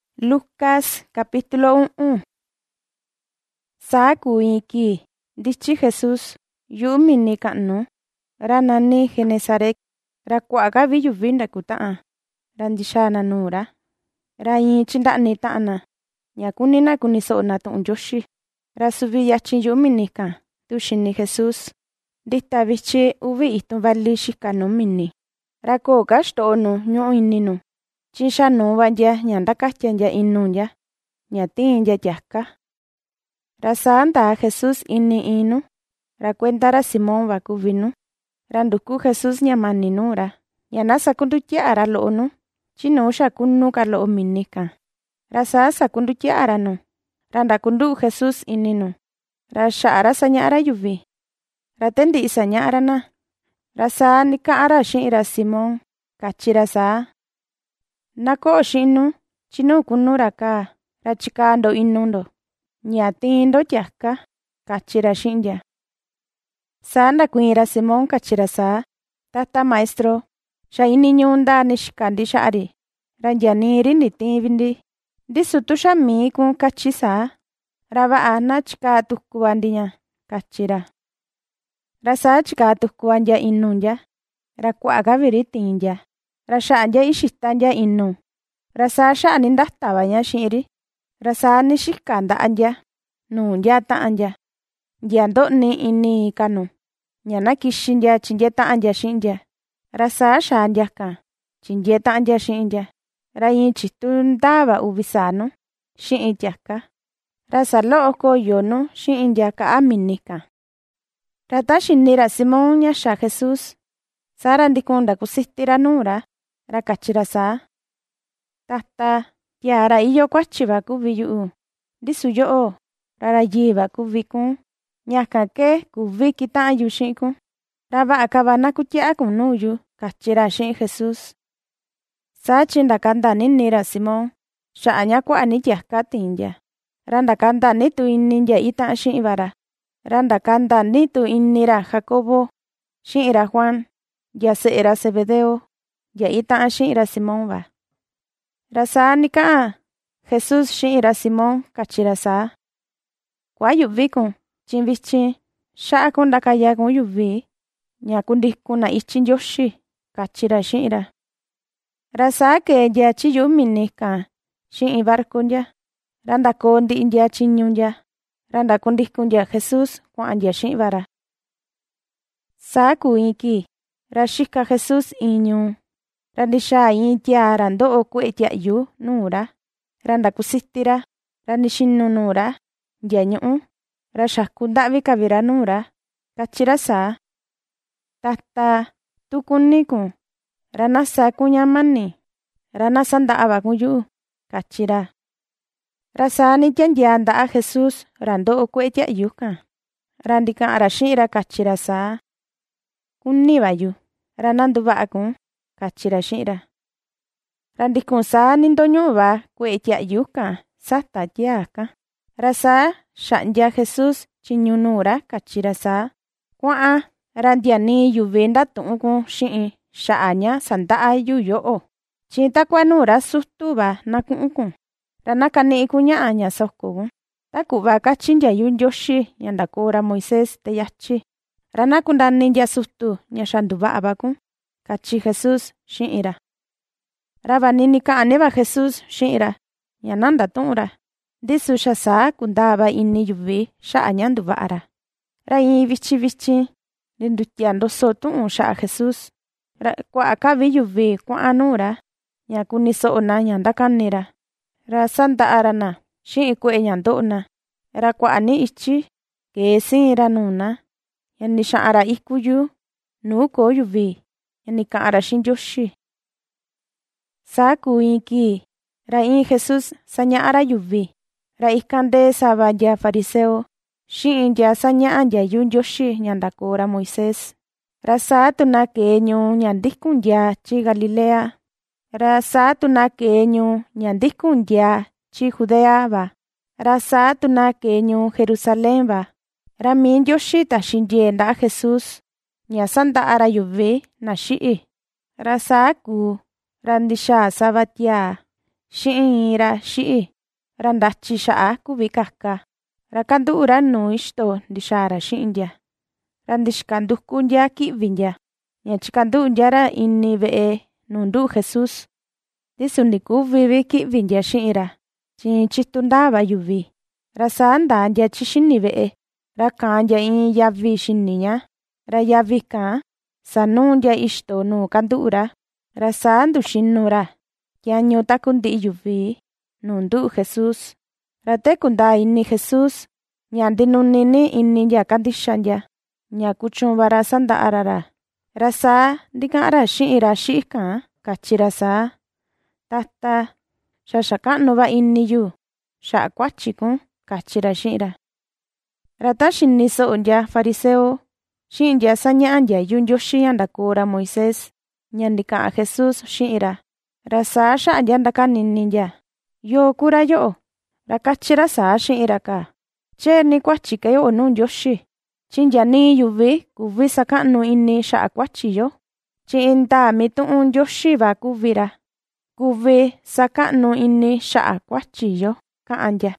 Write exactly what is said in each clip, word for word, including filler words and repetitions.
Lucas capítulo u'un. Saa kuu iin kii ndichi Jesús yu'u mini ka'nu ra nani Genesaret, ra kua'aga vi yuvi ndaku ta'an ra ndixaa na nuu ra. Ra iin tyinda'ni ta'an na ña kuni na kuniso'o na tu'un Ndioxi. Ra suvi yatyin yu'u mini kan tuxini Jesús ndita vityi uvi itun vali xika nuu mini. Ra koo ka xto'o nu ñu'u ini nu, tyi xanuu va ntia ña ndakatya ntia inu ntia, ña tiin ntia tiaka. Ra saa ndaa Jesús ini iin nu, ra kuenda ra Simón va kuvi nu. Ra nduku Jesús ña mani nuu ra, ña na sakundutya'a ra lo'o nu, tyi nuu xa kunu ka lo'o mini kan. Ra saa sakundutya'a ra nu, ra ndakundu'u Jesús ini nu, ra xa'a ra saña'a ra yuvi. Ra tandi'i saña'a ra na, ra saa nika'an ra xi'in ra Simón, katyi ra saa: ―Na ko'o xi'in nu, tyi nuu kunu ra kaa, ra chikaa ndo inu ndo, ña tiin ndo tiaka ―katyi ra xi'in ntia. Saa ndakuiin ra Simón katyi ra saa: ―Tata Maestro, xa ini ñuu ndaa ni xika ndi xa'a ri, ra ntia nii ri ndi tiin vi ndi. Ndisu tu xa mii kun katyi saa, ra va'a na chikaa tuku va ndi ña ―katyi ra. Ra saa chikaa tuku va ntia inu ntia, ra kua'aga vi ri tiin ntia. Ra xa'a ntia ixita ntia inu, ra saa xa'a ni ndata va ña xi'in ri. Ra saa ni xika nda'a ntia nuu ntia ta'an ntia, ntia ndo'ni ini ka nu, ña na kixi ntia tyindyee ta'an ntia xi'in ntia. Ra saa xaa ntia kan tyindyee ta'an ntia xi'in ntia. Ra iin tyitu ndaa va uvi saa nu xi'in tiaka. Ra salo'o koyo nu xi'in ntia ka'a mini kan. Ra ta xini ra Simón ña xa Jesús, saa ra ndikun ndakusiti ra nuu ra, ra katyi ra saa: ―Tata, tiaa ra iyo kuatyi va kuvi yu'u, ndisu yo'o ra ra yii va kuvi kun, ñakan ke kuvi kita'an yu xi'in kun. Ra va'a ka va nakutya'a kun nuu yu ―katyi ra xi'in Jesús. Saa tyi ndakanda nini ra Simón xa'a ña kua'a ni tiaka tiin ntia. Ra ndakanda ni tu ini ntia ita'an xi'in va ra. Ra ndakanda ni tu ini ra Jacobo xi'in ra Juan, ntia se'e ra Zebedeo, ntia ita'an xi'in ra Simón va. Ra saa nika'an Jesús xi'in ra Simón katyi ra saa: ―Kuayu'vi kun, tyi vityin xa'a kun ndakaya kun yuvi ña kundikun na ityi Ndioxi ―katyi ra xi'in ra. Ra saa kee ntia tyi yu'u mini kan xi'in barku ntia, ra ndakoo ndi'i ntia tyiñu ntia, ra ndakundikun ntia Jesús kua'an ntia xi'in va ra. Saa kuu iin kii, ra xika Jesús iin ñuu, ra ndixaa iin tiaa ra ndo'o kue'e tia'yu nuu ra, ra ndakusiti ra, ra nixinu nuu ra ntia ñu'ú, ra xaku nda'vi kavi ra nuu ra, katyi ra saa: ―Tata, tu kuni kun, ra na saa kun ña mani, ra na sanda'a va kun yu'u ―katyi ra. Ra saa ni tiandia nda'a Jesús ra ndo'o kue'e tia'yu kan, ra ndika'an ra xi'in ra katyi ra saa: ―Kuni va yu, ra na nduva'a kun ―katyi ra xi'in ra. Ra ndikun saa ni ndoñu'u va kue'e tia'yu kan sata tiaa kan. Ra saa xa'ntia Jesús tyiñu nuu ra katyi ra saa: ―Kua'an, ra ntia nii yuvi ndatu'un kun xi'in xa'a ña sanda'a yu yo'o, tyi takua nuu ra sutu va na ku'un kun, ra na kani'i kun ña'a ña soko kun, taku'va katyi ntiayu Ndioxi ña ndakoo ra Moisés te yatyi, ra na kundani ntia sutu ña xa nduva'a va kun ―katyi Jesús xi'in ra. Ra vani nika'an ni va Jesús xi'in ra, ña na ndatu'un ra, ndisu xa saa kundaa va ini yuvi xa'a ña nduva'a ra. Ra iin vityi vityin ndindutya ndoso tu'un xa'a Jesús, ra kua'a ka vi yuvi kua'an nuu ra, ña kuniso'o na ña ndakani ra. Ra sanda'a ra na xi'in kue'e ña ndo'o na, ra kua'a ni ityi kee siin ra nuu na, ña ni xa'an ra iku yuu nuu koo yuvi, ña ni ka'an ra xi'in Ndioxi. Saa kuu iin kii, ra iin Jesús saña'a ra yuvi, ra ikan ndee sava ntia fariseo xi'in ntia saña'a ntiayu Ndioxi ña ndakoo ra Moisés. Ra saa tu na kee ñuu ña ndikun ntia tyi Galilea, ra saa tu na kee ñuu ña ndikun ntia tyi Judea va, ra saa tu na kee ñuu Jerusalén va. Ra mii Ndioxi taxi ntiee nda'a Jesús ña sanda'a ra yuvi na xi'i. Ra saa kuu, ra ndixaa sava tiaa xi'in ra xi'i ra ndachi xa'a kuvi kaka ra kandu'u ra nuu ixto ndixaa ra xi'in ndia ra ndixika nduku ndia ki'vi ndia ña chikandu'u ndia ra ini ve'e nuu ndu'u Jesús tisu ndi kuvi vi ki'vi ndia xi'in ra tyi tyitu ndaa va yuvi ra saa ndaa ndia chi xini ve'e ra kaan ndia in yavi xini ña ra yavi kaan sanuu ndia ixto nuu kandu'u ra ra saa nduxinu ra kiañu taku ndi'i yuvi nuu ndu'u Jesús ra teku ndaa ini Jesús ña ndinuni ni ini ndia kandixa ndia ña kutyuun va ra sanda'a ra ra ra saa ndika'an ra xi'in ra xi'i kaan katyi ra saa: ―Tata, xa xaka'nu va ini yu xa'a kuatyi kun ―katyi ra xi'in ra. Ra ta xini so'o ndia fariseo xi'in ndia saña'a ndiayu Ndioxi ña ndakoo ra Moisés ña ndika'an Jesús xi'in ra ra saa xa'a ndia ndakanini ndia: ―¿Yoo kuu ra yo'o? Ra katyi ra saa xi'in ra ka: ―Tyee ni kuatyi ka yo'o nuu Ndioxi tyi ndia nii yuvi kuvi saka'nu ini xa'a kuatyi yo tyi indaa mitu'un Ndioxi va kuvi ra kuvi saka'nu ini xa'a kuatyi yo ―ka'an ndia.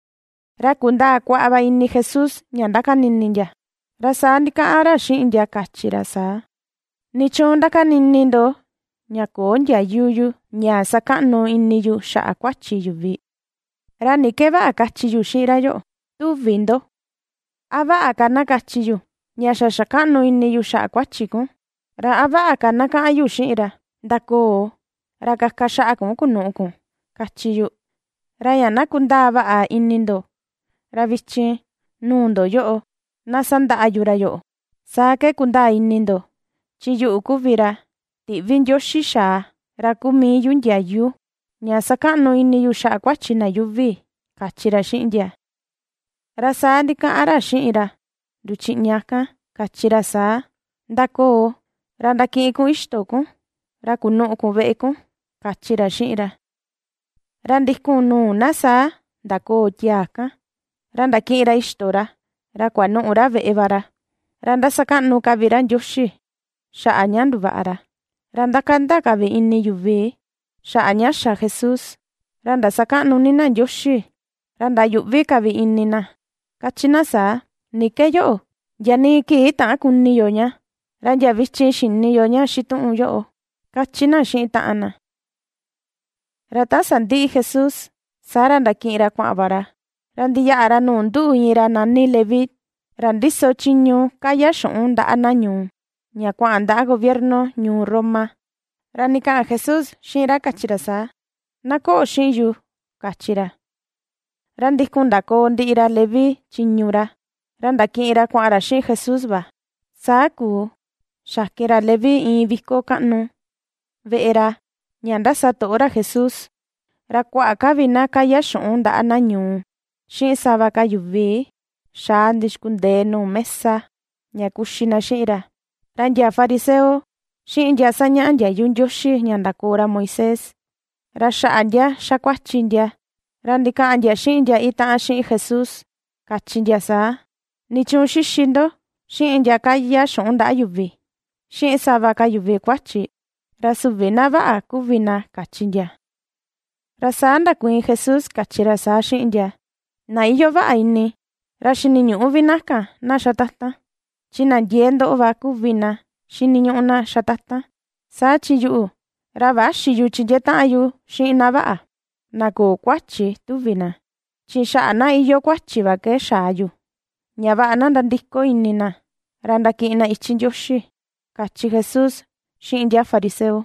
Ra kundaa kua'a va ini Jesús ña ndakanini ndia ra saa ndika'an ra xi'in ndia katyi ra saa: ―Ni tyuun ndakanini ndo ña koo ndiayu yu ña saka'nu ini yu xa'a kuatyi yuvi. Ra ni kee va'a katyi yu xi'in ra yo'o: tuvi ndo. ¿A va'a ka na katyi yu ña xa xaka'nu ini yu xa'a kuatyi kun? Ra ¿a va'a ka na ka'an yu xi'in ra: ndakoo ra kaka xa'a kun kunu'u kun? katyi yu. Ra ña na kundaa va'a ini ndo ra vityin nuu ndo yo'o na sanda'a yu ra yo'o. Saa kee kundaa ini ndo tyi yu'u kuvi ra ti'vi Ndioxi xaa ra kumi yu ndiayu ña saka'nu ini yu xa'a kuatyi na yuvi ―katyi ra xi'in ndia. Ra saa ndika'an ra xi'in ra nduchi'in ñakan katyi ra saa: ndakoo ra ndaki'in kun ixto kun ra kunu'u kun ve'e kun ―katyi ra xi'in ra. Ra ndikun nuu na saa ndakoo tiaa kan ra ndaki'in ra ixto ra ra kuanu'u ra ve'e va ra ra ndasaka'nu kavi ra Ndioxi xa'a ña nduva'a ra ra ndakanda kavi ini yuvi xa'a ña xa Jesús ra ndasaka'nu ni na Ndioxi ra ndayu'vi kavi ini na katyi na saa: ni kee yo'o ndia nii kii ta'an kuni yo ña ra ndia vityin xini yo ña xitu'un yo'o ―katyi na xi'in ta'an na. Ra ta sandi'i Jesús saa ra ndaki'in ra kua'an va ra ra ndiya'a ra nuu ndu'u iin ra nani Leví ra ndiso tyiñu kaya xu'un nda'a na ñuu ña kua'an nda'a gobierno ñuu Roma. Ra nika'an Jesús xi'in ra katyi ra saa: na ko'o xi'in yu ―katyi ra. Ra ndikun ndakoo ndi'i ra Leví tyiñu ra ra ndaki'in ra kua'an ra xi'in Jesús va. Saa kuu xakin ra Leví iin viko ka'nu ve'e ra ña ndasato'o ra Jesús ra kua'a kavi na kaya xu'un nda'a na ñuu xi'in sava ka yuvi xaa ndixkundee nuu mesa ña kuxi na xi'in ra. Ra ndia fariseo xi'in ndia saña'a ndiayu Ndioxi ña ndakoo ra Moisés ra xa'a ndia xakuatyi ndia ra ndika'an ndia xi'in ndia ita'an xi'in Jesús katyi ndia saa: ni tyuun xixi ndo xi'in ndia kaya xu'un nda'a yuvi xi'in sava ka yuvi kuatyi ra suvi na va'a kuvi na ―katyi ndia. Ra saa ndakuiin Jesús katyi ra saa xi'in ndia: na iyo va'a ini ra xini ñu'u vi nakan na xatatan tyi na ndiee ndo'o va kuvi na xini ñu'u na xatatan. Saa tyi yu'u ra vaxi yu tyindyee ta'an yu xi'in na va'a na koo kuatyi tuvi na tyi xa'a na iyo kuatyi va kee xaa yu ña va'a na ndandiko ini na ra ndaki'in na ityi Ndioxi ―katyi Jesús xi'in ndia fariseo.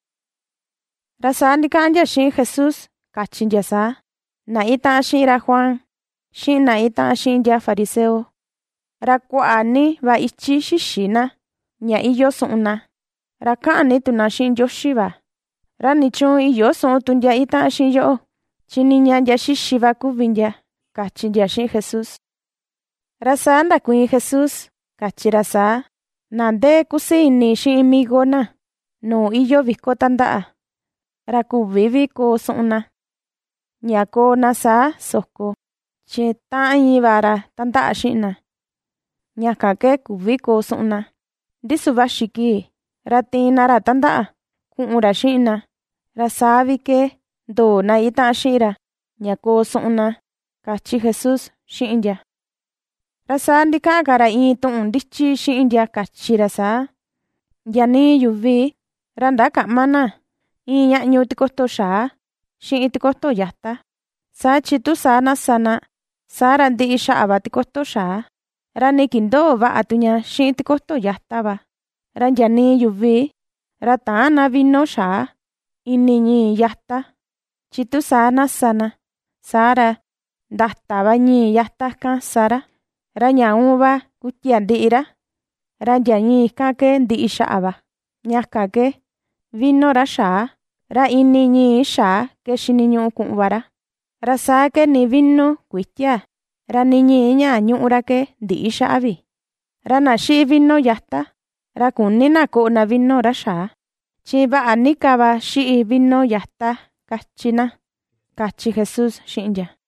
Ra saa ndika'an ndia xi'in Jesús katyi ndia saa: na ita'an xi'in ra Juan xi'in na ita'an xi'in ndia fariseo ra kua'a ni va ityi xixi na ña iyo su'un na ra ka'an ni tu na xi'in Ndioxi va. Ra ni tyuun iyo su'un tu ndia ita'an xi'in yo'o tyi niña ndia xixi va kuvi ndia ―katyi ndia xi'in Jesús. Ra saa ndakuiin Jesús katyi ra saa: na ndee kusii ini xi'in migo na nuu iyo viko tanda'a ra kuvi vi koo su'un na ña koo na saa soko tyi ta'an iin va ra tanda'a xi'in na ñakan kee kuvi koo su'un na. Ndisu vaxi kii ra tiin na ra tanda'a ku'un ra xi'in na ra saa vi kee ndoo na ita'a xi'in ra ña koo su'un na ―kachi Jesús xi'in ndia. Ra saa ndika'an ka ra in tu'un ndityi xi'in ndia kachi ra saa: ―Ndia nii yuvi ra nda ka'ma na in ña'ñu tikoto xaa xi'in tikoto yata. Saa tyi tu saa nasa na, saa ra ndi'i xa'a va tikoto xaa, ra ni kindoo va'a tuña xi'in tikoto yata va. Ra ndia nii yuvi ra ta'an na vino xaa ini ñii yata, tyi tu saa nasa na, saa ra ndata va ñii yata kan saa ra, ra ña'un va kutia ndi'i ra. Ra ndia ñii kan ke ndi'i xa'a va, ñakan ke vino ra xaa, ra ini ñii xaa ke xiniñu'u ku'un va ra. Ra saa ke ni vino kuitia, ra ni ñii ña ñu'u ra ke ndi'i xa'a vi. Ra na xi'i vino yata, ra kuni na ko'o na vino ra xaa, tyi va'a ni ka va xi'i vino yata, kachi na ―kachi Jesús xi'in ndia.